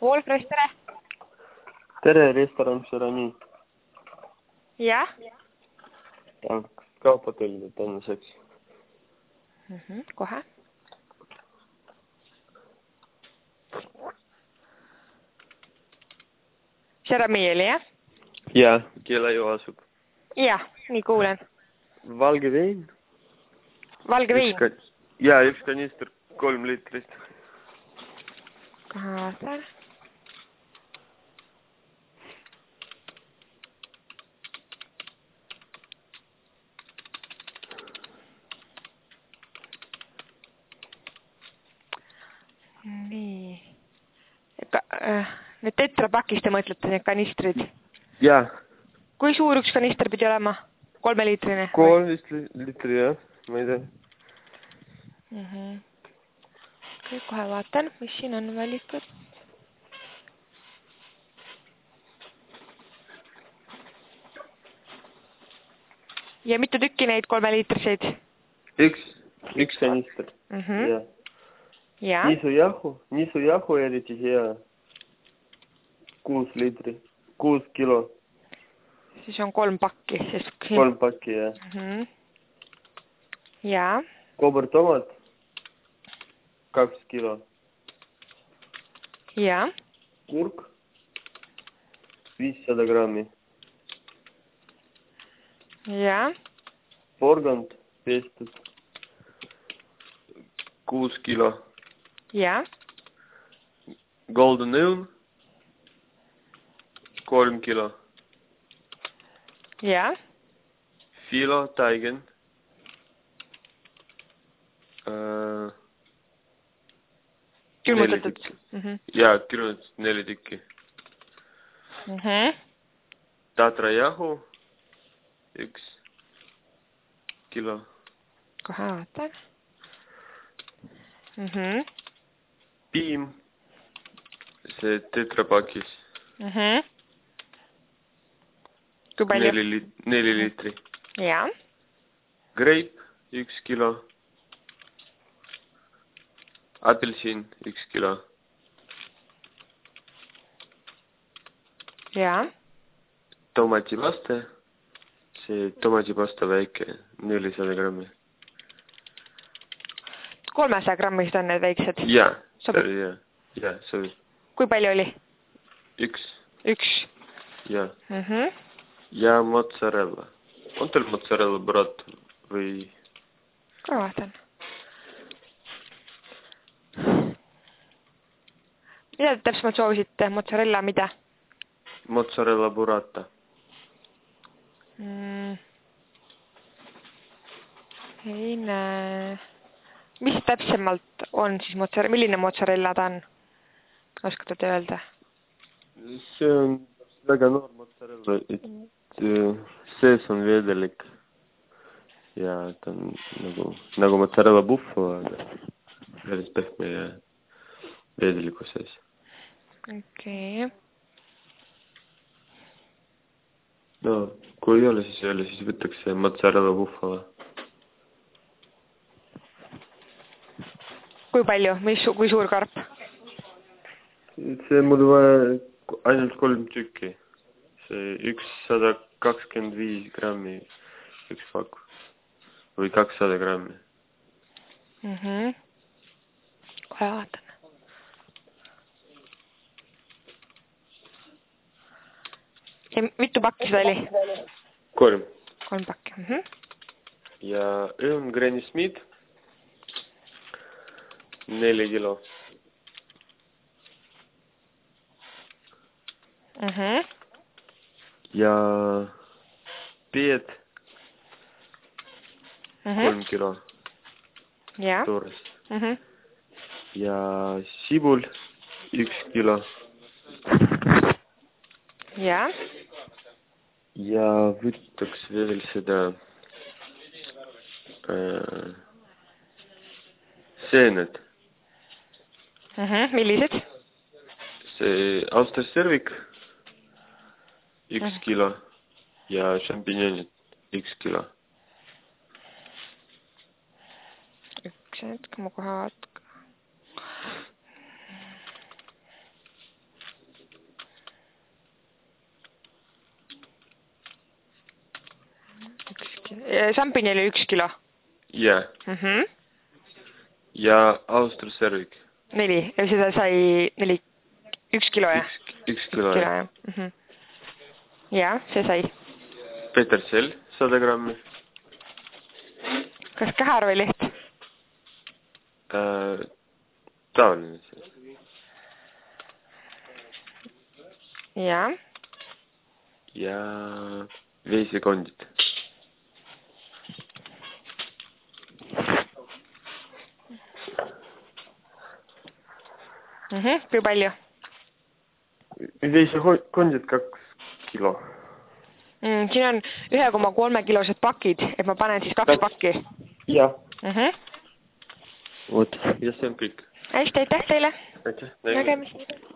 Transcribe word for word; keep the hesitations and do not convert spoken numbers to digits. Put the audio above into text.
Wolf, tere. Tere, restoran Šerami. Jah? Tahaks kaupatellida tänaseks. Mhm, kohe. Šerami oli, jah? Jaa, kelle ju asub? Jah, nii kuulen. Valge vein. Valge vein? Ka... Jaa, üks kanister, kolm liitrist. Kohe vaatan. Nii. Ka, äh, need tetrapakist te mõtlete, need kanistrid? Jaa. Kui suur üks kanister pidi olema? Kolme liitrine? Kolmist liitri, jah. Ma ei tea. Mm -hmm. Kohe vaatan, mis siin on valikud. Ja mitu tükki neid kolme liitriseid? Üks, üks kanister. Mm -hmm. Jaa. Ja. Nisu jahu, nisu jahu eriti hea. Kuus liitri, kuus kilo. Siis on kolm pakki. Siis... Kolm pakki, jah. Mm -hmm. Ja. Kobertomat, kaks kilo. Ja. Kurk, viissada grammi. Ja. Porgand, pestud, kuus kilo. Ja. Golden õun, kolm kilo. Ja. Filo, taigen. Uh, külmutatud. Mm -hmm. Jaa, külmutatud neli tükki. Mm -hmm. Tatra jahu, üks kilo. Kohe vaatan. Mm -hmm. Piim, see tetrapakis. Mm -hmm. Kui palju? Neli, li neli liitri. Ja. Greip, üks kilo. Apelsin, üks kilo. Ja. Tomatipasta, see tomatipasta väike, nelisada grammi. kolmesaja grammist on need väiksed? Jaa, sobib? Jaa, jaa, sobib. Kui palju oli? Üks. Üks? Jaa. Mm -hmm. Ja mozzarella. On teil mozzarella burrata või? Ka vaatan. Mida te täpsemalt soovisite? Mozzarella mida? Mozzarella burrata. Mm. Ei näe. Mis täpsemalt on siis mozzarella? Milline mozzarella ta on? Oskate te öelda? See on väga noor mozzarella. Et, sees on vedelik. Ja ta on nagu, nagu mozzarella buffo, aga päris pehme ja vedeliku sees. Okei. Okay. No, kui ei ole, siis ei ole, siis võtaks mozzarella buffo. Kui palju? Mis, kui suur karp? See mul vaja ainult kolm tükki. See ükssada kakskümmend viis grammi üks pakk. Või kakssada grammi. Mhm. Kohe vaatan. Ja mitu pakki seda oli? Kolm. Kolm pakki. Mhm. Ja õun Granny Smith. Neli kilo. Mhm. Ja peed. Mhm. Kolm kilo. Ja. Toores. Mhm. Ja sibul. Üks kilo. Ja. Ja võtaks veel seda äh, seened. Mhm. Millised? See austerservik. Üks Mhm. kilo. Ja šampinjonid. Üks kilo. Üks hetk, ma kohe vaatan. šampinjali üks kilo. Jaa. Mhm. Ja austrusservik. Neli. Ja seda sai neli, üks kilo, jah? Üks, üks kilo, jah. jah. Mhm. Ja, see sai. Petersell, sada grammi. Kas kähar või leht? Äh, taoline see. Ja. Ja veisekondid. Mhm. Kui palju? Veisekondid kaks kilo. Mm, siin on ühe koma kolme kilosed pakid, et ma panen siis kaks pakki. Jah. Mhm. Vot, ja see on kõik. Hästi, aitäh teile. Aitäh. Nägemist.